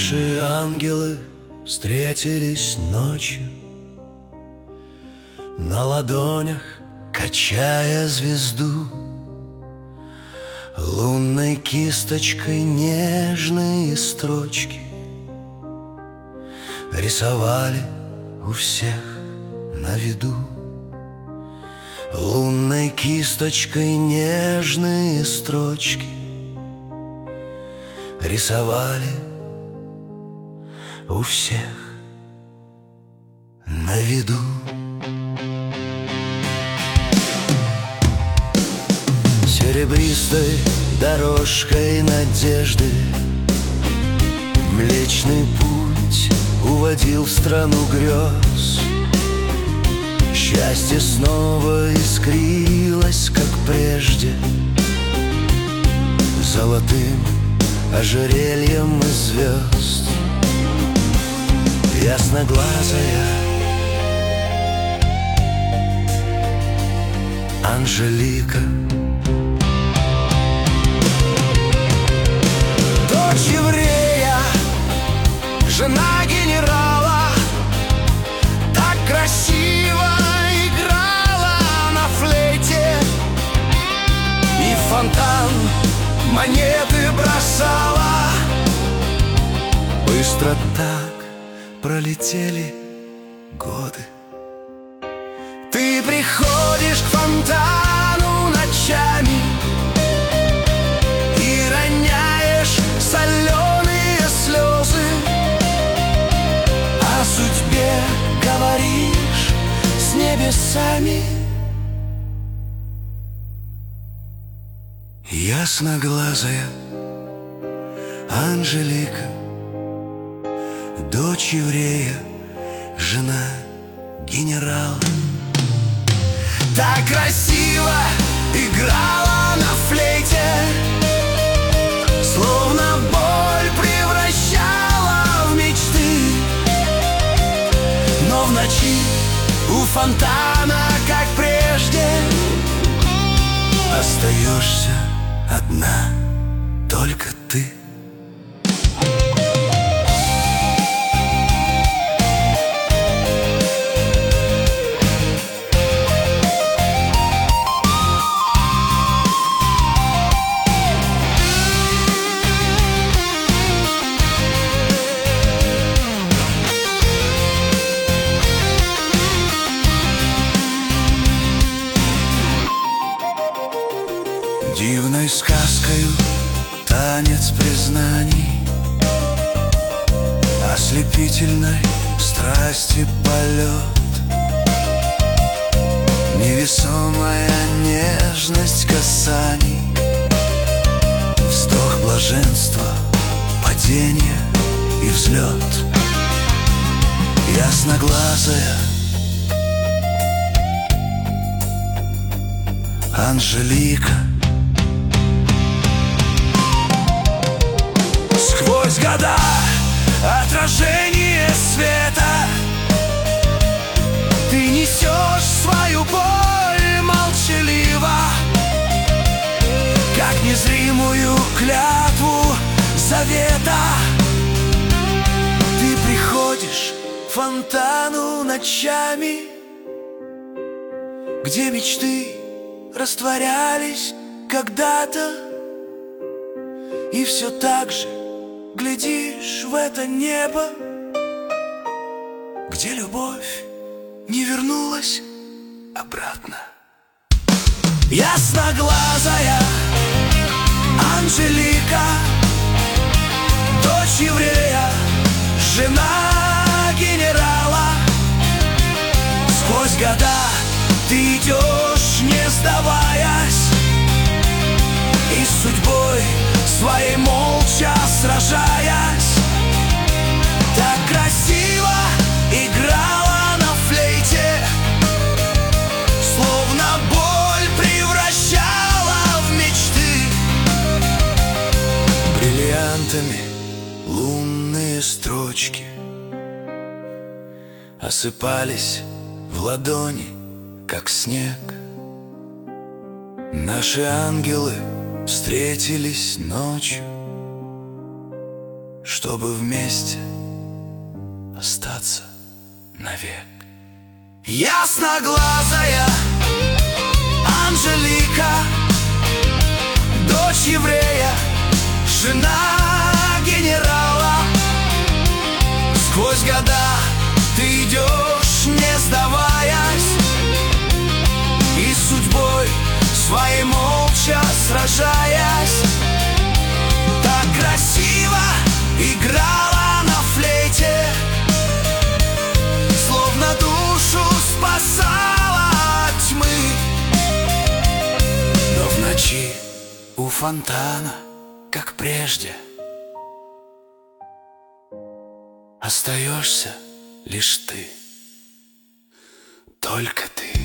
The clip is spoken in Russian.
Наши ангелы встретились ночью, на ладонях качая звезду, лунной кисточкой нежные строчки рисовали у всех на виду. Лунной кисточкой нежные строчки рисовали у всех на виду. Серебристой дорожкой надежды Млечный путь уводил в страну грез. Счастье снова искрилось, как прежде, золотым ожерельем из звезд. Ясноглазая Анжелика, дочь еврея, жена генерала, так красиво играла на флейте, и в фонтан монеты бросала. Быстро так пролетели годы. Ты приходишь к фонтану ночами и роняешь соленые слезы, о судьбе говоришь с небесами. Ясноглазая Анжелика, дочь еврея, жена генерала, так красиво играла на флейте, словно боль превращала в мечты. Но в ночи у фонтана, как прежде, остаешься одна только ты. Дивной сказкою танец признаний, ослепительной страсти полет, невесомая нежность касаний, вздох блаженства, падение и взлет. Ясноглазая Анжелика, сквозь года отражение света ты несешь свою боль молчаливо, как незримую клятву завета. Ты приходишь к фонтану ночами, где мечты растворялись когда-то, и все так же глядишь в это небо, где любовь не вернулась обратно. Ясноглазая Анжелика, дочь еврея, жена генерала, сквозь года ты идешь, не сдаваясь, и с судьбой своей молча сражаясь. Так красиво играла на флейте, словно боль превращала в мечты. Бриллиантами лунные строчки осыпались в ладони, как снег. Наши ангелы встретились ночью, чтобы вместе остаться навек. Ясноглазая Анжелика, дочь еврея, жена генерала. Сквозь года ты идешь, не сдаваясь, и с судьбой своей молча сражаясь. Так красиво играла на флейте, словно душу спасала от тьмы. Но в ночи у фонтана, как прежде, остаешься лишь ты, только ты.